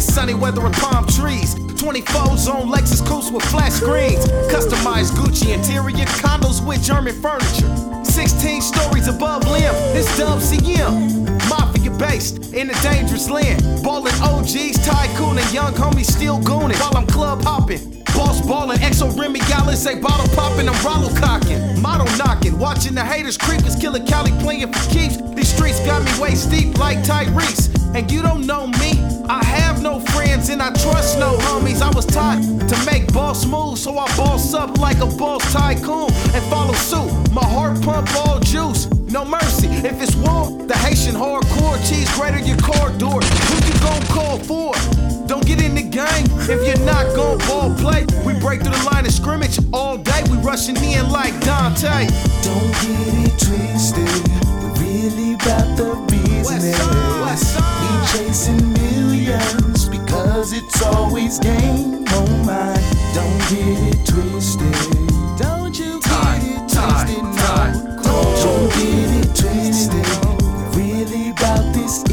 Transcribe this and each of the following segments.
it's sunny weather and palm trees. 24s on Lexus coast with flat screens. Customized Gucci interior condos with German furniture. 16 stories above limb, it's Dub CM. Mafia based in a dangerous land. Ballin' OGs, tycoon and young homies still goonin' while I'm club hopping. Boss ballin', XO Remy Gallon say bottle poppin', I'm Rollo cockin'. Motto knockin', watchin' the haters creepers, Killer Cali playin' for keeps. These streets got me waist deep like Tyrese. And you don't know me, I have no friends and I trust no homies. I was taught to make boss moves, so I boss up like a boss tycoon and follow suit. My heart pump all juice, no mercy. If it's war, the Haitian hardcore cheese grater your corridor. Who you gon' call for? Don't get in the game if you're not gon' ball play. We break through the line of scrimmage all day. We rushing in like Dante. Don't get it twisted, we're really about the business. We chasing millions because it's always game on mine. Don't get it twisted. Don't you get it twisted, no. Don't get it twisted. Really about this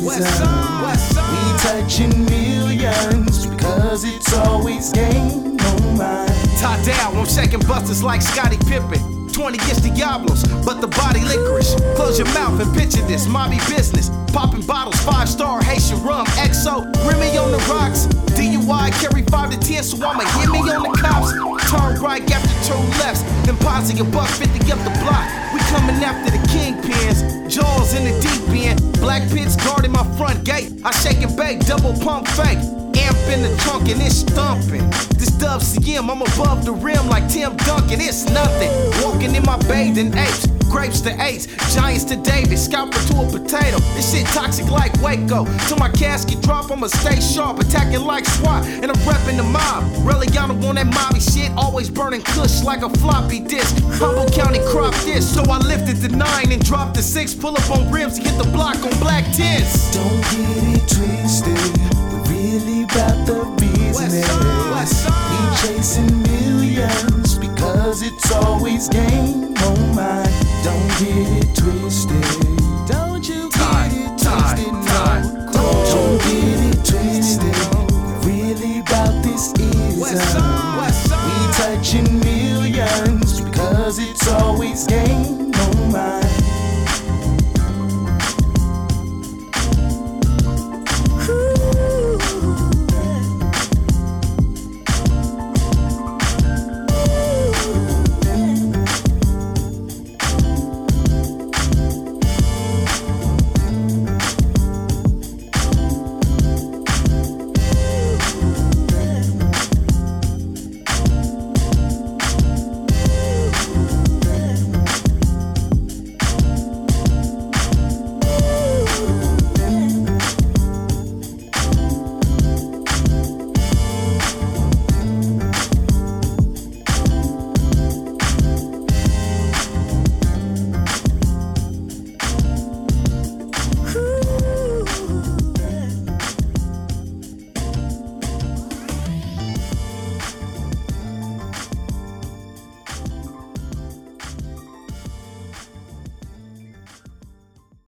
ism. We touching millions because it's always game on mine. Tie down, I'm shaking busters like Scottie Pippen. 20 gets Diablos, but the body licorice. Close your mouth and picture this, mobby business. Popping bottles, 5-star Haitian rum, XO, Remy on the rocks. DUI, carry 5 to 10, so I'ma hit me on the cops. Turn right after 2 lefts, then posse a buck 50 up the block. We coming after the kingpins, jaws in the deep end. Black pits guarding my front gate. I shake and bake, double pump fake. Amp in the trunk and it's thumping. This Dub CM, I'm above the rim like Tim Duncan, it's nothing. Walking in my bathing apes, grapes to eights, giants to Davis, scalper to a potato. This shit toxic like Waco. Till my casket drop, I'ma stay sharp, attacking like SWAT, and I'm repping the mob. Reliano on that mobby shit, always burning kush like a floppy disk. Humboldt County crop this, so I lifted the 9 and dropped the 6. Pull up on rims to get the block on black tints. Don't get it twisted, really about the business. We chasing millions because it's always game on mine. Don't get it twisted. Don't you get it twisted, no. Don't get it twisted. Really about this ism.